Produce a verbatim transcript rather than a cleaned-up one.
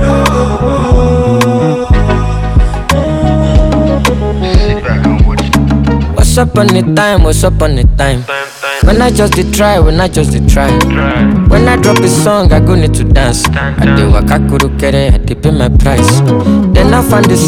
What's up on the time? What's up on the time? When I just did try, when I just did try. When I drop a song, I go need to dance. I do waka kuru kere, I dey pay my price. Then I find this